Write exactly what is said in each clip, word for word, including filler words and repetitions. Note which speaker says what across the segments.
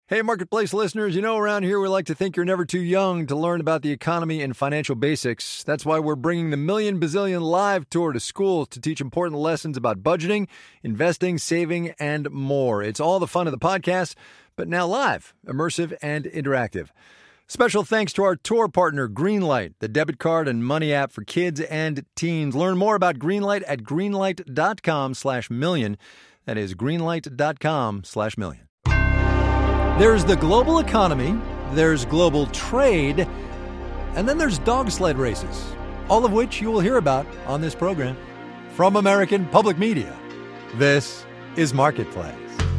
Speaker 1: Hey, Marketplace listeners, you know around here we like to think you're never too young to learn about the economy and financial basics. That's why we're bringing the Million Bazillion Live Tour to schools to teach important lessons about budgeting, investing, saving, and more. It's all the fun of the podcast, but now live, immersive, and interactive. Special thanks to our tour partner, Greenlight, the debit card and money app for kids and teens. Learn more about Greenlight at greenlight.com slash million. That is greenlight.com slash million. There's the global economy, there's global trade, and then there's dog sled races, all of which you will hear about on this program. From American Public Media, this is Marketplace.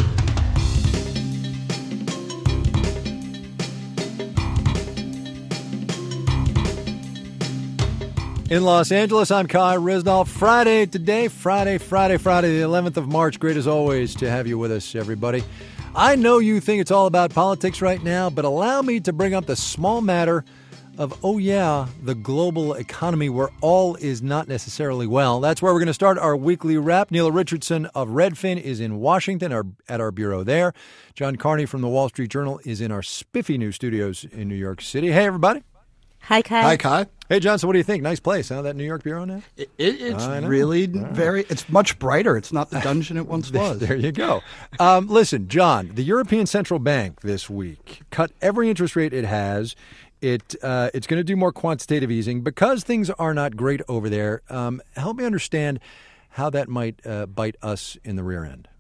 Speaker 1: In Los Angeles, I'm Kai Ryssdal. Friday today, Friday, Friday, Friday, the eleventh of March. Great as always to have you with us, everybody. I know you think it's all about politics right now, but allow me to bring up the small matter of, oh yeah, the global economy where all is not necessarily well. That's where we're going to start our weekly wrap. Neela Richardson of Redfin is in Washington our, at our bureau there. John Carney from the Wall Street Journal is in our spiffy new studios in New York City. Hey, everybody.
Speaker 2: Hi, Kai.
Speaker 3: Hi, Kai.
Speaker 1: Hey, John, so what do you think? Nice place, huh, that New York bureau now?
Speaker 3: It, it, it's really right. very, it's much brighter. It's not the dungeon it once was.
Speaker 1: There you go. Um, listen, John, the European Central Bank this week cut every interest rate it has. It uh, It's going to do more quantitative easing because things are not great over there. Um, help me understand how that might uh, bite us in the rear end.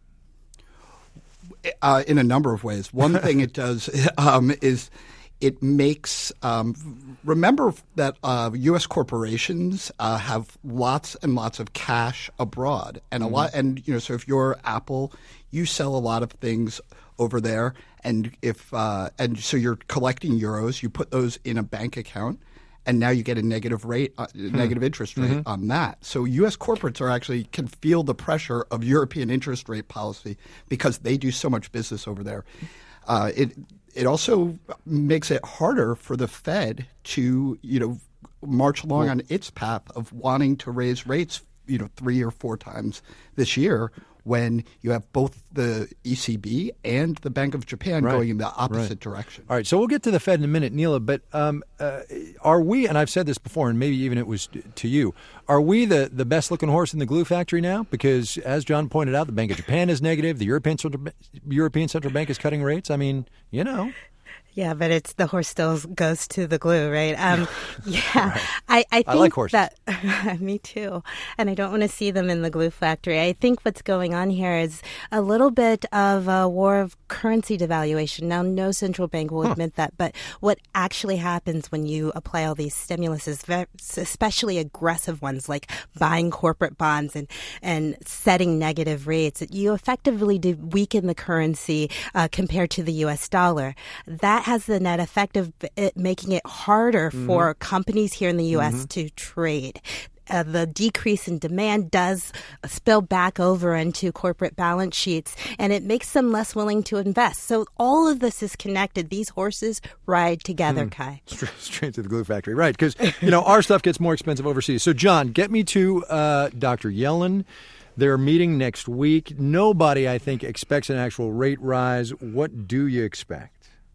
Speaker 3: Uh, in a number of ways. One thing it does um, is it makes um, – remember that uh, U S corporations uh, have lots and lots of cash abroad. And, mm-hmm. a lot, and you know, so if you're Apple, you sell a lot of things over there. And if uh, and so you're collecting euros, you put those in a bank account, and now you get a negative rate, uh, hmm. negative interest rate mm-hmm. on that. So U S corporates are actually can feel the pressure of European interest rate policy because they do so much business over there. Uh, it it also makes it harder for the Fed to you know march along well, on its path of wanting to raise rates you know three or four times this year, when you have both the E C B and the Bank of Japan right. going in the opposite right. direction.
Speaker 1: All right, so we'll get to the Fed in a minute, Neela, but um, uh, are we, and I've said this before, and maybe even it was to you, are we the, the best-looking horse in the glue factory now? Because, as John pointed out, the Bank of Japan is negative, the European Central, European Central Bank is cutting rates. I mean, you know.
Speaker 2: Yeah, but it's the horse still goes to the glue, right? Um, yeah,
Speaker 1: right.
Speaker 2: I, I think
Speaker 1: I like horses.
Speaker 2: that me too, and I don't want to see them in the glue factory. I think what's going on here is a little bit of a war of currency devaluation. Now, no central bank will huh. admit that, but what actually happens when you apply all these stimuluses, especially aggressive ones like buying corporate bonds and and setting negative rates, you effectively do weaken the currency uh, compared to the U S dollar. That has the net effect of it making it harder mm-hmm. for companies here in the U S mm-hmm. to trade. Uh, the decrease in demand does spill back over into corporate balance sheets, and it makes them less willing to invest. So all of this is connected. These horses ride together, mm. Kai.
Speaker 1: Straight, straight to the glue factory, right? Because, you know, our stuff gets more expensive overseas. So, John, get me to uh, Doctor Yellen. They're meeting next week. Nobody, I think, expects an actual rate rise. What do you expect?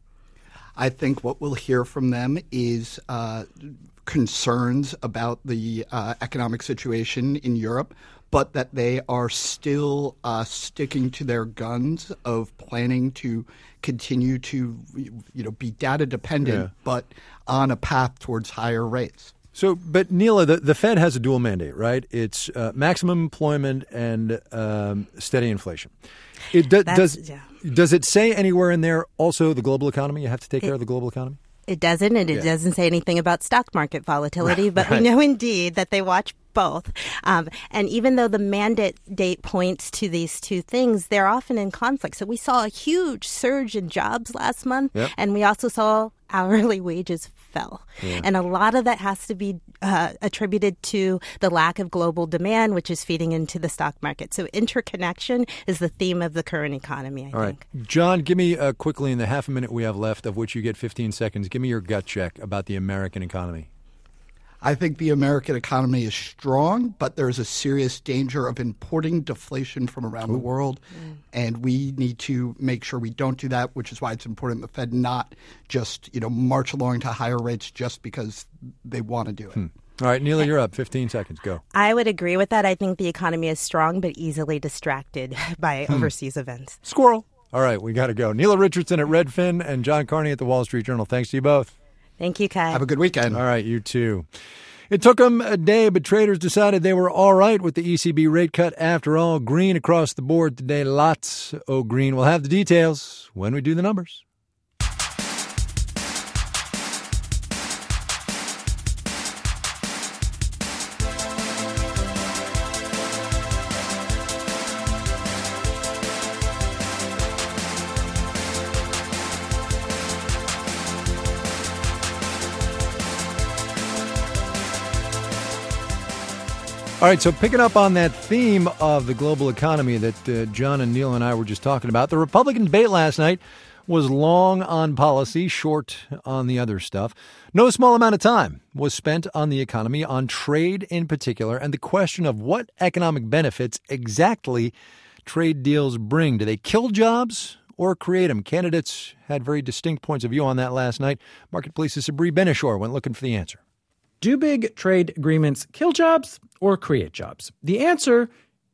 Speaker 3: I think what we'll hear from them is uh, concerns about the uh, economic situation in Europe, but that they are still uh, sticking to their guns of planning to continue to, you know, be data dependent, yeah. but on a path towards higher rates.
Speaker 1: So, but Neela, the, the Fed has a dual mandate, right? It's uh, maximum employment and um, steady inflation. It do, does yeah. does it say anywhere in there also the global economy? You have to take
Speaker 2: it,
Speaker 1: care of the global economy?
Speaker 2: It doesn't, and it yeah. doesn't say anything about stock market volatility,
Speaker 1: right,
Speaker 2: but
Speaker 1: right.
Speaker 2: we know indeed that they watch both. Um, and even though the mandate date points to these two things, they're often in conflict. So we saw a huge surge in jobs last month, yep. and we also saw hourly wages fell. Yeah. And a lot of that has to be uh, attributed to the lack of global demand, which is feeding into the stock market. So interconnection is the theme of the current economy, I
Speaker 1: All
Speaker 2: think.
Speaker 1: Right. John, give me uh, quickly in the half a minute we have left, of which you get fifteen seconds, give me your gut check about the American economy.
Speaker 3: I think the American economy is strong, but there's a serious danger of importing deflation from around Ooh. the world. Mm. And we need to make sure we don't do that, which is why it's important the Fed not just, you know, march along to higher rates just because they want to do it.
Speaker 1: Hmm. All right, Neela, you're up. fifteen seconds. Go.
Speaker 2: I would agree with that. I think the economy is strong but easily distracted by hmm. overseas events.
Speaker 1: Squirrel. All right, we got to go. Neela Richardson at Redfin and John Carney at the Wall Street Journal. Thanks to you both.
Speaker 2: Thank you, Kai.
Speaker 3: Have a good weekend.
Speaker 1: All right, you too. It took them a day, but traders decided they were all right with the E C B rate cut after all. Green across the board today. Lots of green. We'll have the details when we do the numbers. All right, so picking up on that theme of the global economy that uh, John and Neil and I were just talking about, the Republican debate last night was long on policy, short on the other stuff. No small amount of time was spent on the economy, on trade in particular, and the question of what economic benefits exactly trade deals bring. Do they kill jobs or create them? Candidates had very distinct points of view on that last night. Marketplace's Sabri Benishore went looking for the answer.
Speaker 4: Do big trade agreements kill jobs or create jobs? The answer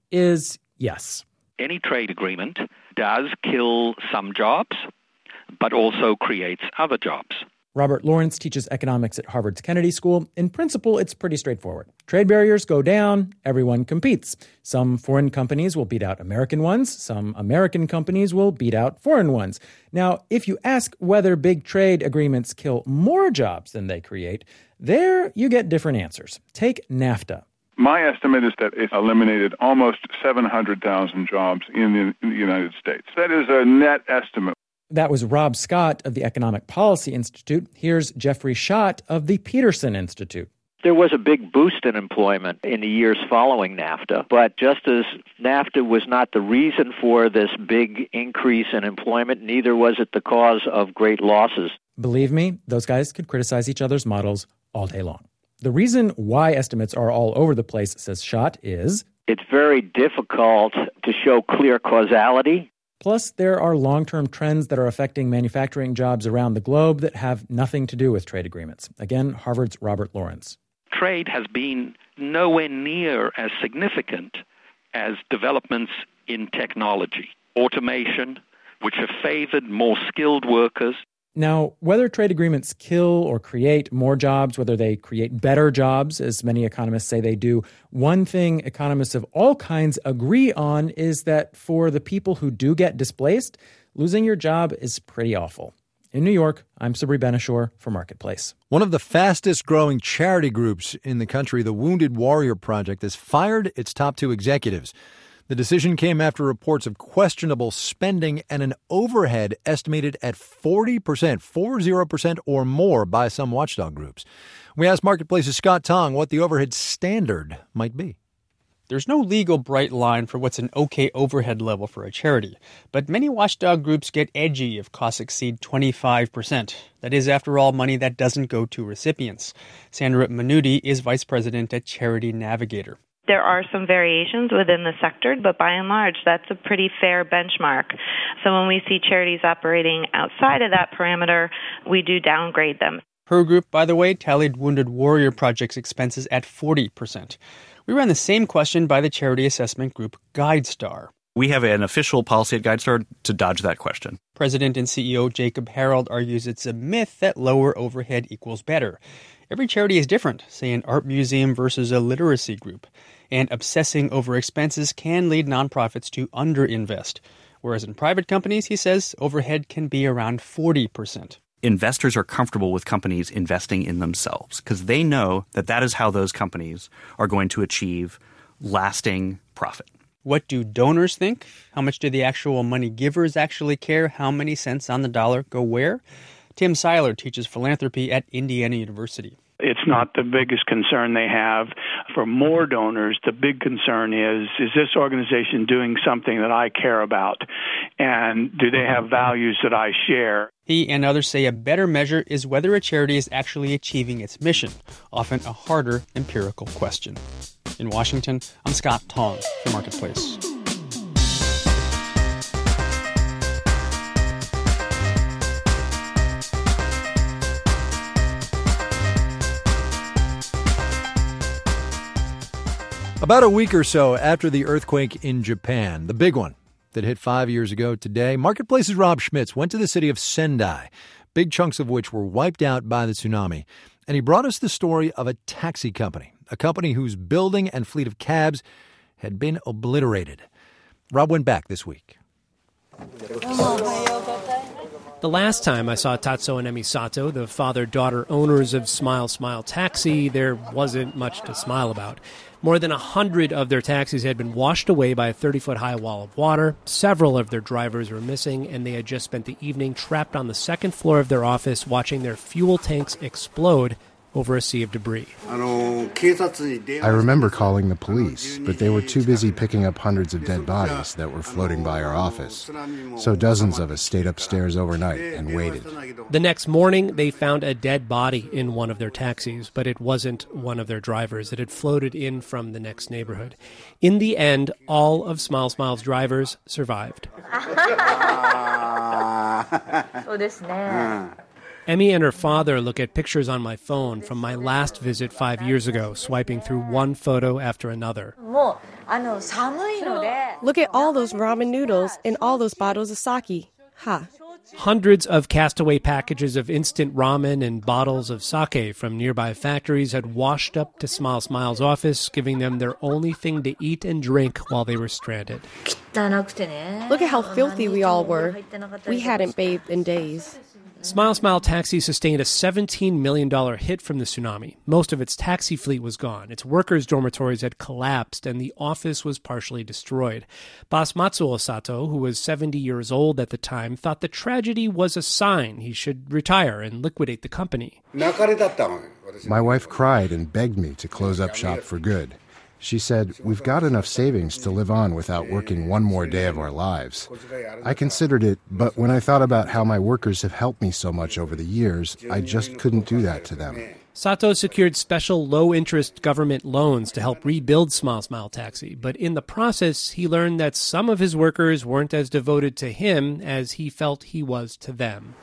Speaker 4: is yes.
Speaker 5: Any trade agreement does kill some jobs, but also creates other jobs.
Speaker 4: Robert Lawrence teaches economics at Harvard's Kennedy School. In principle, it's pretty straightforward. Trade barriers go down, everyone competes. Some foreign companies will beat out American ones. Some American companies will beat out foreign ones. Now, if you ask whether big trade agreements kill more jobs than they create, there you get different answers. Take NAFTA.
Speaker 6: My estimate is that it eliminated almost seven hundred thousand jobs in the, in the United States. That is a net estimate.
Speaker 4: That was Rob Scott of the Economic Policy Institute. Here's Jeffrey Schott of the Peterson Institute.
Speaker 7: There was a big boost in employment in the years following NAFTA, but just as NAFTA was not the reason for this big increase in employment, neither was it the cause of great losses.
Speaker 4: Believe me, those guys could criticize each other's models all day long. The reason why estimates are all over the place, says Schott, is
Speaker 7: it's very difficult to show clear causality.
Speaker 4: Plus, there are long-term trends that are affecting manufacturing jobs around the globe that have nothing to do with trade agreements. Again, Harvard's Robert Lawrence.
Speaker 5: Trade has been nowhere near as significant as developments in technology, automation, which have favored more skilled workers.
Speaker 4: Now, whether trade agreements kill or create more jobs, whether they create better jobs, as many economists say they do, one thing economists of all kinds agree on is that for the people who do get displaced, losing your job is pretty awful. In New York, I'm Sabri Benishore for Marketplace.
Speaker 1: One of the fastest growing charity groups in the country, the Wounded Warrior Project, has fired its top two executives. The decision came after reports of questionable spending and an overhead estimated at forty percent, forty percent or more by some watchdog groups. We asked Marketplace's Scott Tong what the overhead standard might be.
Speaker 8: There's no legal bright line for what's an okay overhead level for a charity, but many watchdog groups get edgy if costs exceed twenty-five percent. That is, after all, money that doesn't go to recipients. Sandra Manudi is vice president at Charity Navigator.
Speaker 9: There are some variations within the sector, but by and large, that's a pretty fair benchmark. So when we see charities operating outside of that parameter, we do downgrade them.
Speaker 8: Her group, by the way, tallied Wounded Warrior Project's expenses at forty percent. We ran the same question by the charity assessment group GuideStar.
Speaker 10: We have an official policy at GuideStar to dodge that question.
Speaker 8: President and C E O Jacob Harold argues it's a myth that lower overhead equals better. Every charity is different, say an art museum versus a literacy group. And obsessing over expenses can lead nonprofits to underinvest. Whereas in private companies, he says, overhead can be around forty percent.
Speaker 10: Investors are comfortable with companies investing in themselves because they know that that is how those companies are going to achieve lasting profit.
Speaker 8: What do donors think? How much do the actual money givers actually care? How many cents on the dollar go where? Tim Seiler teaches philanthropy at Indiana University.
Speaker 11: It's It's not the biggest concern they have. For more donors, the big concern is, is this organization doing something that I care about? And do they have values that I share?
Speaker 8: He and others say a better measure is whether a charity is actually achieving its mission, often a harder empirical question. In Washington, I'm Scott Tong for Marketplace.
Speaker 1: About a week or so after the earthquake in Japan, the big one that hit five years ago today, Marketplace's Rob Schmitz went to the city of Sendai, big chunks of which were wiped out by the tsunami. And he brought us the story of a taxi company, a company whose building and fleet of cabs had been obliterated. Rob went back this week.
Speaker 12: The last time I saw Tatsuo and Emi Sato, the father-daughter owners of Smile Smile Taxi, there wasn't much to smile about. More than a hundred of their taxis had been washed away by a thirty-foot-high wall of water. Several of their drivers were missing, and they had just spent the evening trapped on the second floor of their office watching their fuel tanks explode over a sea of debris.
Speaker 13: I remember calling the police, but they were too busy picking up hundreds of dead bodies that were floating by our office. So dozens of us stayed upstairs overnight and waited.
Speaker 12: The next morning, they found a dead body in one of their taxis, but it wasn't one of their drivers. It had floated in from the next neighborhood. In the end, all of Smile Smile's drivers survived. Emi and her father look at pictures on my phone from my last visit five years ago, swiping through one photo after another.
Speaker 14: Look at all those ramen noodles and all those bottles of sake. Ha.
Speaker 12: Hundreds of castaway packages of instant ramen and bottles of sake from nearby factories had washed up to Smile Smile's office, giving them their only thing to eat and drink while they were stranded.
Speaker 14: Look at how filthy we all were. We hadn't bathed in days.
Speaker 12: Smile Smile Taxi sustained a seventeen million dollars hit from the tsunami. Most of its taxi fleet was gone. Its workers' dormitories had collapsed, and the office was partially destroyed. Boss Matsuo Sato, who was seventy years old at the time, thought the tragedy was a sign he should retire and liquidate the company.
Speaker 13: My wife cried and begged me to close up shop for good. She said, "We've got enough savings to live on without working one more day of our lives." I considered it, but when I thought about how my workers have helped me so much over the years, I just couldn't do that to them.
Speaker 12: Sato secured special low-interest government loans to help rebuild Smile Smile Taxi, but in the process, he learned that some of his workers weren't as devoted to him as he felt he was to them.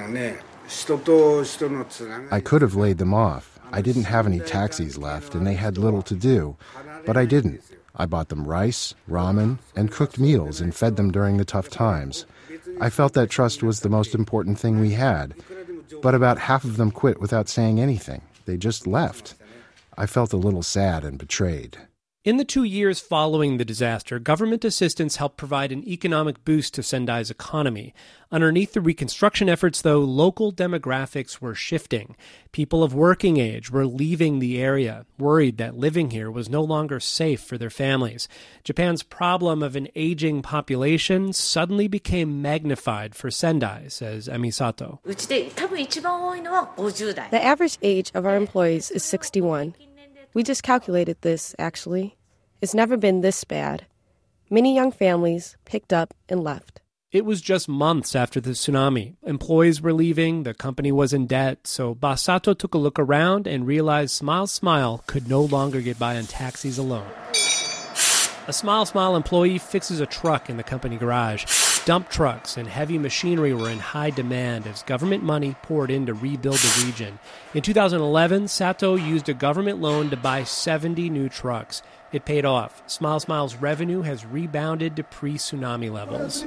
Speaker 13: I could have laid them off. I didn't have any taxis left, and they had little to do. But I didn't. I bought them rice, ramen, and cooked meals and fed them during the tough times. I felt that trust was the most important thing we had. But about half of them quit without saying anything. They just left. I felt a little sad and betrayed.
Speaker 12: In the two years following the disaster, government assistance helped provide an economic boost to Sendai's economy. Underneath the reconstruction efforts, though, local demographics were shifting. People of working age were leaving the area, worried that living here was no longer safe for their families. Japan's problem of an aging population suddenly became magnified for Sendai, says Emi Sato.
Speaker 14: The average age of our employees is sixty-one. We just calculated this, actually. It's never been this bad. Many young families picked up and left.
Speaker 12: It was just months after the tsunami. Employees were leaving, the company was in debt, so Boss Sato took a look around and realized Smile Smile could no longer get by on taxis alone. A Smile Smile employee fixes a truck in the company garage. Dump trucks and heavy machinery were in high demand as government money poured in to rebuild the region. In two thousand eleven, Sato used a government loan to buy seventy new trucks. It paid off. Smile Smile's revenue has rebounded to pre-tsunami levels.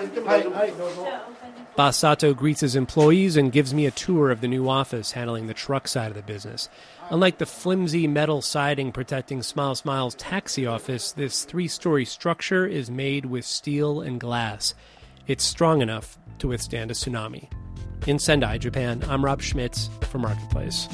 Speaker 12: Boss Sato greets his employees and gives me a tour of the new office handling the truck side of the business. Unlike the flimsy metal siding protecting Smile Smile's taxi office, this three-story structure is made with steel and glass. It's strong enough to withstand a tsunami. In Sendai, Japan, I'm Rob Schmitz for Marketplace.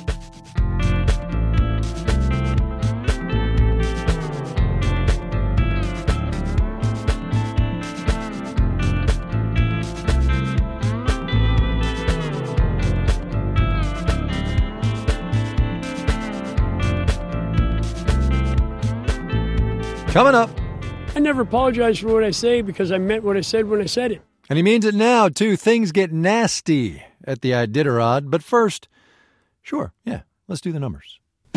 Speaker 1: Coming up.
Speaker 15: I never apologize for what I say because I meant what I said when I said it.
Speaker 1: And he means it now, too. Things get nasty at the Iditarod. But first, sure, yeah, let's do the numbers.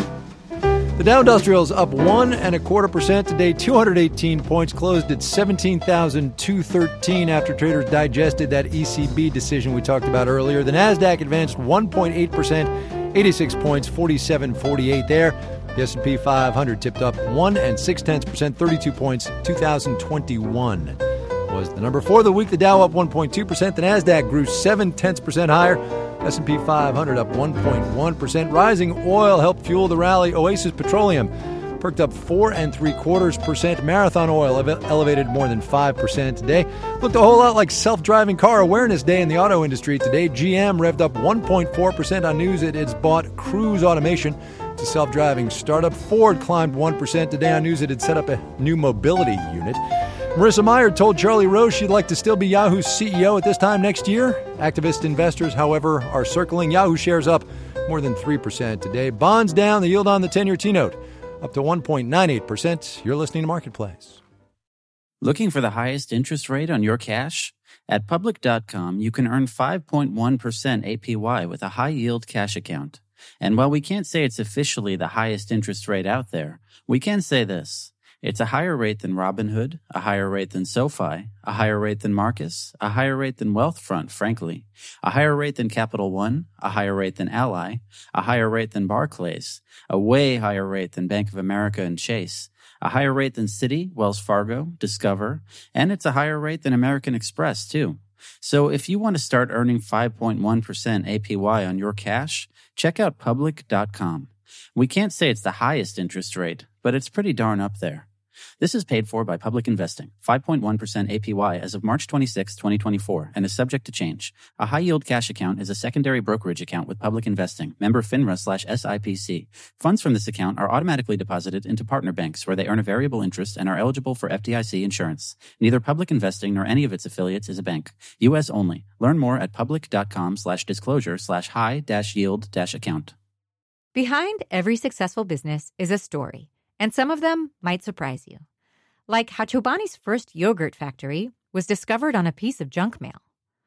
Speaker 1: The Dow Industrial is up one and a quarter percent today, two hundred eighteen points, closed at seventeen thousand two hundred thirteen after traders digested that E C B decision we talked about earlier. The Nasdaq advanced one point eight percent, eighty-six points, forty-seven forty-eight there. The S and P five hundred tipped up one and six tenths percent, thirty-two points, two thousand twenty-one was the number for the week. The Dow up one point two percent. The Nasdaq grew seven tenths percent higher. S and P five hundred up one point one percent. Rising oil helped fuel the rally. Oasis Petroleum perked up four and three quarters percent. Marathon Oil elevated more than five percent today. Looked a whole lot like Self-Driving Car Awareness Day in the auto industry today. G M revved up one point four percent on news that it's bought Cruise Automation to self-driving startup. Ford climbed one percent today on news that it set up a new mobility unit. Marissa Mayer told Charlie Rose she'd like to still be Yahoo's C E O at this time next year. Activist investors, however, are circling. Yahoo shares up more than three percent today. Bonds down, the yield on the ten-year T-note up to one point nine eight percent. You're listening to Marketplace.
Speaker 16: Looking for the highest interest rate on your cash? At Public dot com, you can earn five point one percent A P Y with a high-yield cash account. And while we can't say it's officially the highest interest rate out there, we can say this. It's a higher rate than Robinhood, a higher rate than SoFi, a higher rate than Marcus, a higher rate than Wealthfront, frankly, a higher rate than Capital One, a higher rate than Ally, a higher rate than Barclays, a way higher rate than Bank of America and Chase, a higher rate than Citi, Wells Fargo, Discover, and it's a higher rate than American Express, too. So if you want to start earning five point one percent A P Y on your cash, check out Public dot com. We can't say it's the highest interest rate, but it's pretty darn up there. This is paid for by Public Investing, five point one percent A P Y as of March twenty-sixth, twenty twenty-four, and is subject to change. A high-yield cash account is a secondary brokerage account with Public Investing, member FINRA slash S I P C. Funds from this account are automatically deposited into partner banks where they earn a variable interest and are eligible for F D I C insurance. Neither Public Investing nor any of its affiliates is a bank. U S only. Learn more at Public dot com slash disclosure slash high dash yield dash account.
Speaker 17: Behind every successful business is a story, and some of them might surprise you. Like how Chobani's first yogurt factory was discovered on a piece of junk mail.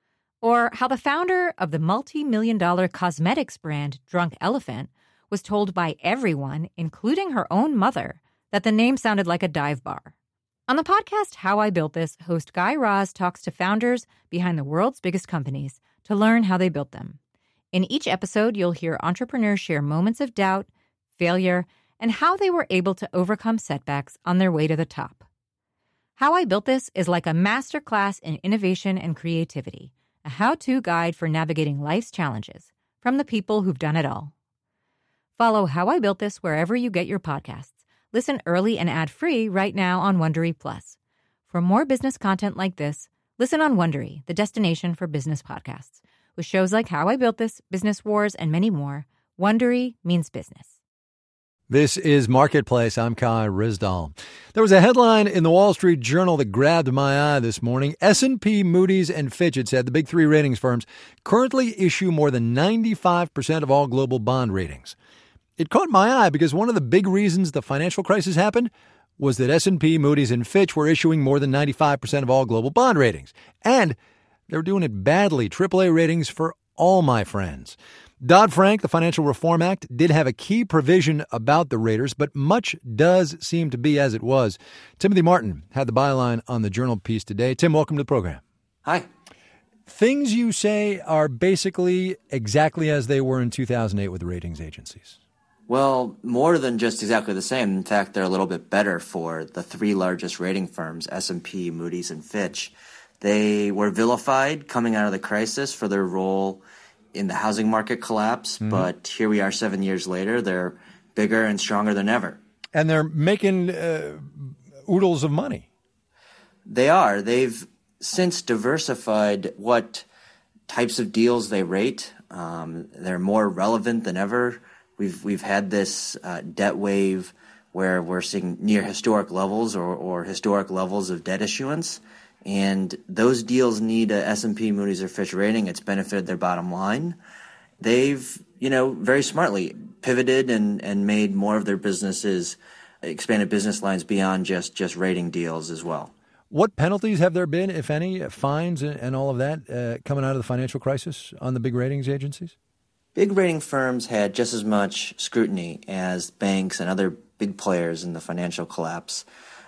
Speaker 17: Or how the founder of the multi-million dollar cosmetics brand Drunk Elephant was told by everyone, including her own mother, that the name sounded like a dive bar. On the podcast How I Built This, host Guy Raz talks to founders behind the world's biggest companies to learn how they built them. In each episode, you'll hear entrepreneurs share moments of doubt, failure, and how they were able to overcome setbacks on their way to the top. How I Built This is like a masterclass in innovation and creativity, a how-to guide for navigating life's challenges from the people who've done it all. Follow How I Built This wherever you get your podcasts. Listen early and ad-free right now on Wondery Plus. For more business content like this, listen on Wondery, the destination for business podcasts. With shows like How I Built This, Business Wars, and many more, Wondery means business.
Speaker 1: This is Marketplace. I'm Kai Rizdal. There was a headline in the Wall Street Journal that grabbed my eye this morning. S and P, Moody's, and Fitch, it said, the big three ratings firms, currently issue more than ninety-five percent of all global bond ratings. It caught my eye because one of the big reasons the financial crisis happened was that S and P, Moody's, and Fitch were issuing more than ninety-five percent of all global bond ratings. And they were doing it badly. triple A ratings for all my friends. Dodd-Frank, the Financial Reform Act, did have a key provision about the raters, but much does seem to be as it was. Timothy Martin had the byline on the Journal piece today. Tim, welcome to the program.
Speaker 18: Hi.
Speaker 1: Things you say are basically exactly as they were in two thousand eight with the ratings agencies.
Speaker 18: Well, more than just exactly the same. In fact, they're a little bit better for the three largest rating firms, S and P, Moody's, and Fitch. They were vilified coming out of the crisis for their role in the housing market collapse, mm-hmm. but here we are seven years later. They're bigger and stronger than ever.
Speaker 1: And they're making uh, oodles of money.
Speaker 18: They are. They've since diversified what types of deals they rate. Um, they're more relevant than ever. We've we've had this uh, debt wave where we're seeing near historic levels or, or historic levels of debt issuance. And those deals need a S and P, Moody's, or Fitch rating. It's benefited their bottom line. They've, you know, very smartly pivoted and, and made more of their businesses expanded business lines beyond just, just rating deals as well.
Speaker 1: What penalties have there been, if any, fines and, and all of that uh, coming out of the financial crisis on the big ratings agencies?
Speaker 18: Big rating firms had just as much scrutiny as banks and other big players in the financial collapse.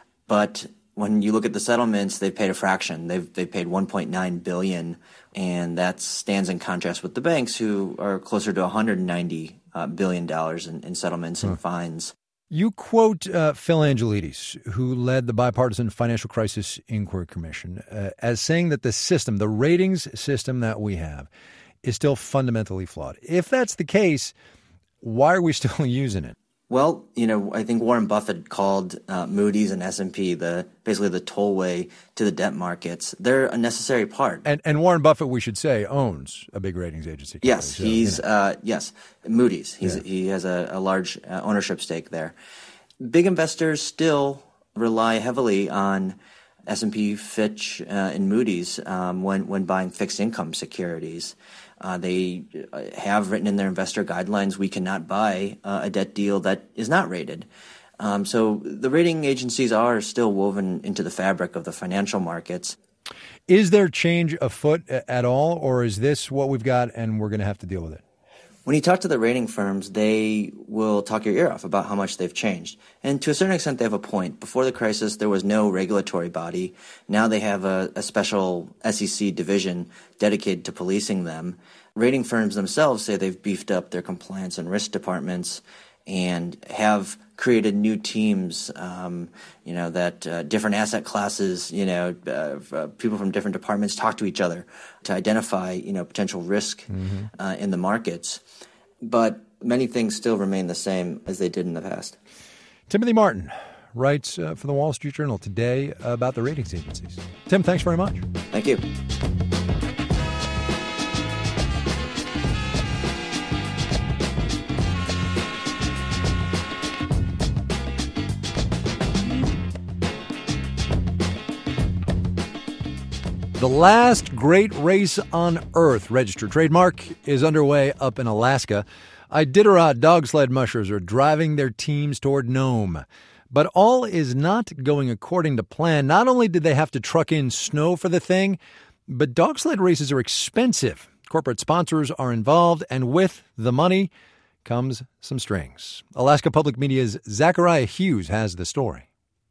Speaker 18: But when you look at the settlements, they've paid a fraction. They've they've paid one point nine billion dollars, and that stands in contrast with the banks, who are closer to one hundred ninety billion dollars in, in settlements and huh. fines.
Speaker 1: You quote uh, Phil Angelides, who led the Bipartisan Financial Crisis Inquiry Commission, uh, as saying that the system, the ratings system that we have, is still fundamentally flawed. If that's the case, why are we still using it?
Speaker 18: Well, you know, I think Warren Buffett called uh, Moody's and S and P the basically the tollway to the debt markets. They're a necessary part.
Speaker 1: And and Warren Buffett, we should say, owns a big ratings agency company.
Speaker 18: Yes,
Speaker 1: so,
Speaker 18: he's
Speaker 1: you know.
Speaker 18: uh, yes Moody's. He's
Speaker 1: Yeah.
Speaker 18: he has a, a large uh, ownership stake there. Big investors still rely heavily on S and P, Fitch, uh, and Moody's um, when when buying fixed income securities. Uh, they have written in their investor guidelines we cannot buy uh, a debt deal that is not rated. Um, so the rating agencies are still woven into the fabric of the financial markets.
Speaker 1: Is there change afoot at all, or is this what we've got and we're going to have to deal with it?
Speaker 18: When you talk to the rating firms, they will talk your ear off about how much they've changed. And to a certain extent, they have a point. Before the crisis, there was no regulatory body. Now they have a, a special S E C division dedicated to policing them. Rating firms themselves say they've beefed up their compliance and risk departments and have created new teams, um, you know, that uh, different asset classes, you know, uh, uh, people from different departments talk to each other to identify, you know, potential risk mm-hmm. uh, in the markets. But many things still remain the same as they did in the past.
Speaker 1: Timothy Martin writes uh, for the Wall Street Journal today about the ratings agencies. Tim, thanks very much.
Speaker 18: Thank you.
Speaker 1: The last great race on Earth, registered trademark, is underway up in Alaska. Iditarod dog sled mushers are driving their teams toward Nome. But all is not going according to plan. Not only did they have to truck in snow for the thing, but dog sled races are expensive. Corporate sponsors are involved, and with the money comes some strings. Alaska Public Media's Zachariah Hughes has the story.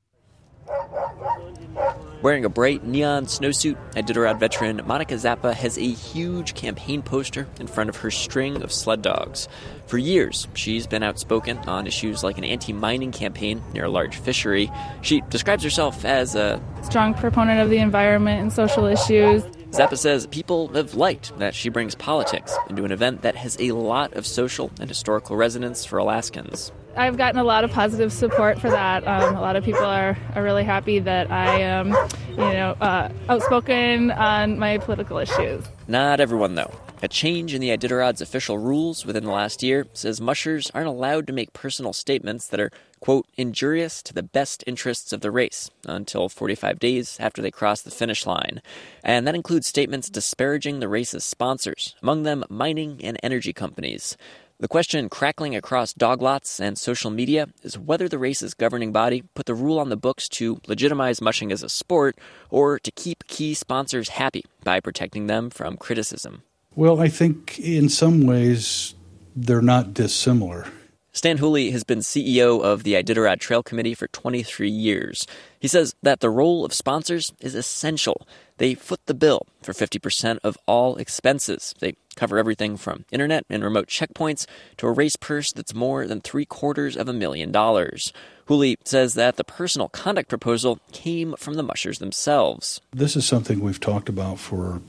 Speaker 19: Wearing a bright neon snowsuit, Iditarod veteran Monica Zappa has a huge campaign poster in front of her string of sled dogs. For years, she's been outspoken on issues like an anti-mining campaign near a large fishery. She describes herself as a
Speaker 20: strong proponent of the environment and social issues.
Speaker 19: Zappa says people have liked that she brings politics into an event that has a lot of social and historical resonance for Alaskans.
Speaker 20: I've gotten a lot of positive support for that. Um, a lot of people are, are really happy that I am, you know, uh, outspoken on my political issues.
Speaker 19: Not everyone, though. A change in the Iditarod's official rules within the last year says mushers aren't allowed to make personal statements that are, quote, injurious to the best interests of the race until forty-five days after they cross the finish line. And that includes statements disparaging the race's sponsors, among them mining and energy companies. The question crackling across dog lots and social media is whether the race's governing body put the rule on the books to legitimize mushing as a sport or to keep key sponsors happy by protecting them from criticism.
Speaker 21: Well, I think in some ways they're not dissimilar.
Speaker 19: Stan Hooley has been C E O of the Iditarod Trail Committee for twenty-three years. He says that the role of sponsors is essential. They foot the bill for fifty percent of all expenses. They cover everything from internet and remote checkpoints to a race purse that's more than three quarters of a million dollars. Hooley says that the personal conduct proposal came from the mushers themselves.
Speaker 21: This is something we've talked about for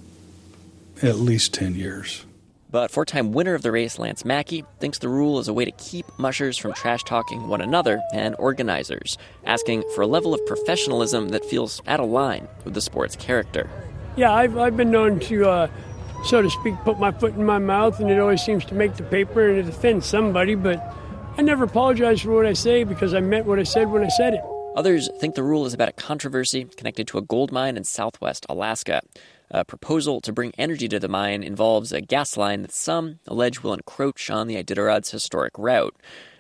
Speaker 21: at least ten years.
Speaker 19: But four-time winner of the race, Lance Mackey, thinks the rule is a way to keep mushers from trash-talking one another and organizers, asking for a level of professionalism that feels out of line with the sport's character.
Speaker 15: Yeah, I've, I've been known to, uh, so to speak, put my foot in my mouth, and it always seems to make the paper and it offends somebody, but I never apologize for what I say because I meant what I said when I said it.
Speaker 19: Others think the rule is about a controversy connected to a gold mine in southwest Alaska. A proposal to bring energy to the mine involves a gas line that some allege will encroach on the Iditarod's historic route.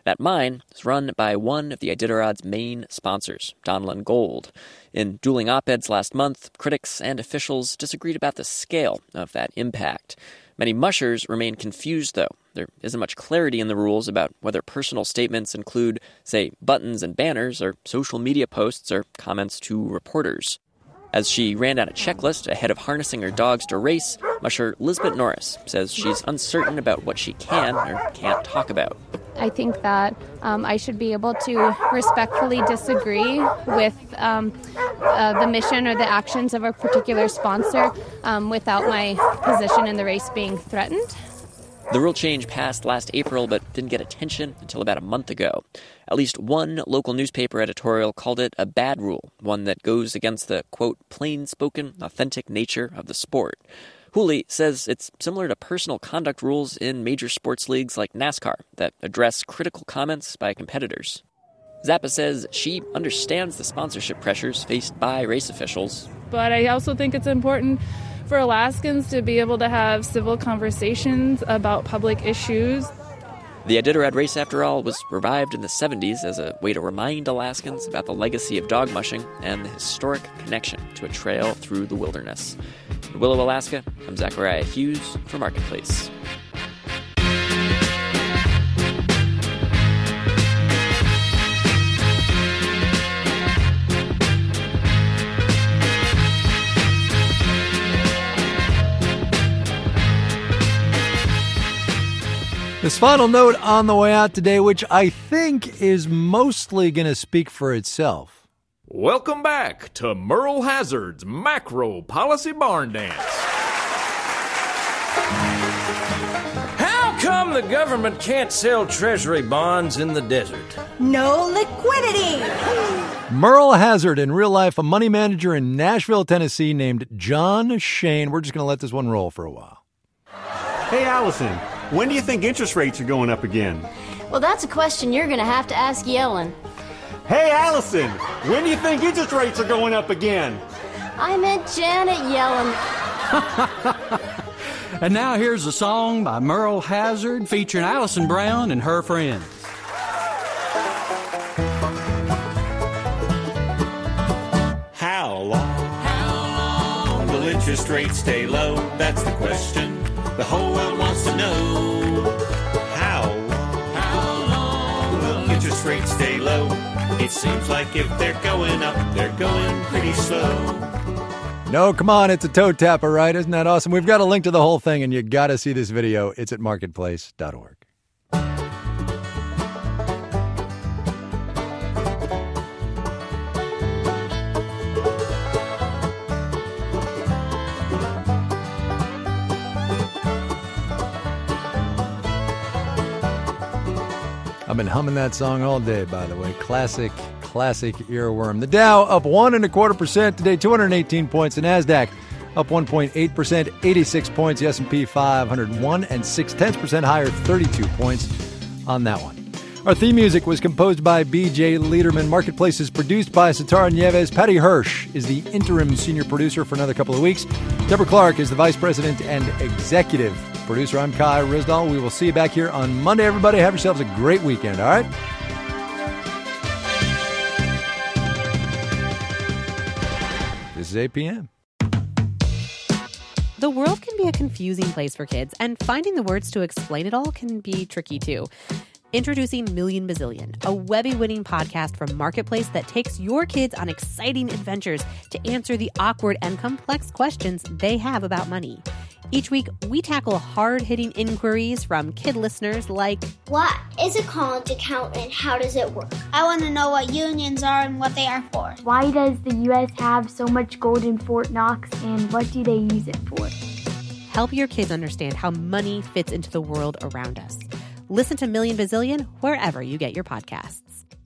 Speaker 19: That mine is run by one of the Iditarod's main sponsors, Donlin Gold. In dueling op-eds last month, critics and officials disagreed about the scale of that impact. Many mushers remain confused, though. There isn't much clarity in the rules about whether personal statements include, say, buttons and banners, or social media posts or comments to reporters. As she ran down a checklist ahead of harnessing her dogs to race, musher Lisbeth Norris says she's uncertain about what she can or can't talk about.
Speaker 2: I think that um, I should be able to respectfully disagree with um, uh, the mission or the actions of a particular sponsor um, without my position in the race being threatened.
Speaker 19: The rule change passed last April but didn't get attention until about a month ago. At least one local newspaper editorial called it a bad rule, one that goes against the, quote, plain-spoken, authentic nature of the sport. Hooley says it's similar to personal conduct rules in major sports leagues like NASCAR that address critical comments by competitors. Zappa says she understands the sponsorship pressures faced by race officials.
Speaker 20: But I also think it's important for Alaskans to be able to have civil conversations about public issues.
Speaker 19: The Iditarod race, after all, was revived in the seventies as a way to remind Alaskans about the legacy of dog mushing and the historic connection to a trail through the wilderness. In Willow, Alaska, I'm Zachariah Hughes for Marketplace.
Speaker 1: This final note on the way out today, which I think is mostly going to speak for itself.
Speaker 22: Welcome back to Merle Hazzard's Macro Policy Barn Dance. How come the government can't sell treasury bonds in the desert?
Speaker 23: No liquidity!
Speaker 1: Merle Hazzard, in real life, a money manager in Nashville, Tennessee, named John Shane. We're just going to let this one roll for a while.
Speaker 24: Hey, Allison. When do you think interest rates are going up again?
Speaker 23: Well, that's a question you're going to have to ask Yellen.
Speaker 24: Hey, Allison, when do you think interest rates are going up again?
Speaker 23: I meant Janet Yellen.
Speaker 25: And now here's a song by Merle Hazzard featuring Allison Brown and her friends.
Speaker 26: How long? How long will interest rates stay low? That's the question the whole world wants to know. How long? How long will interest rates stay low? It seems like if they're going up, they're going pretty slow.
Speaker 1: No, come on, it's a toe tapper, right? Isn't that awesome? We've got a link to the whole thing, and you got to see this video. It's at marketplace dot org. I've been humming that song all day, by the way. Classic, classic earworm. The Dow up one and a quarter percent today, two hundred eighteen points. The NASDAQ up one point eight percent, eighty-six points. The S and P five hundred one and six tenths percent higher, thirty-two points on that one. Our theme music was composed by B J Liederman. Marketplace is produced by Satara Nieves. Patty Hirsch is the interim senior producer for another couple of weeks. Deborah Clark is the vice president and executive producer. I'm Kai Rizdal. We will see you back here on Monday, everybody. Have yourselves a great weekend, all right? This is eight p.m.
Speaker 27: The world can be a confusing place for kids, and finding the words to explain it all can be tricky, too. Introducing Million Bazillion, a Webby-winning podcast from Marketplace that takes your kids on exciting adventures to answer the awkward and complex questions they have about money. Each week, we tackle hard-hitting inquiries from kid listeners like,
Speaker 28: what is a college account and how does it work? I want to know what unions are and what they are for.
Speaker 29: Why does the U S have so much gold in Fort Knox and what do they use it for?
Speaker 27: Help your kids understand how money fits into the world around us. Listen to Million Bazillion wherever you get your podcasts.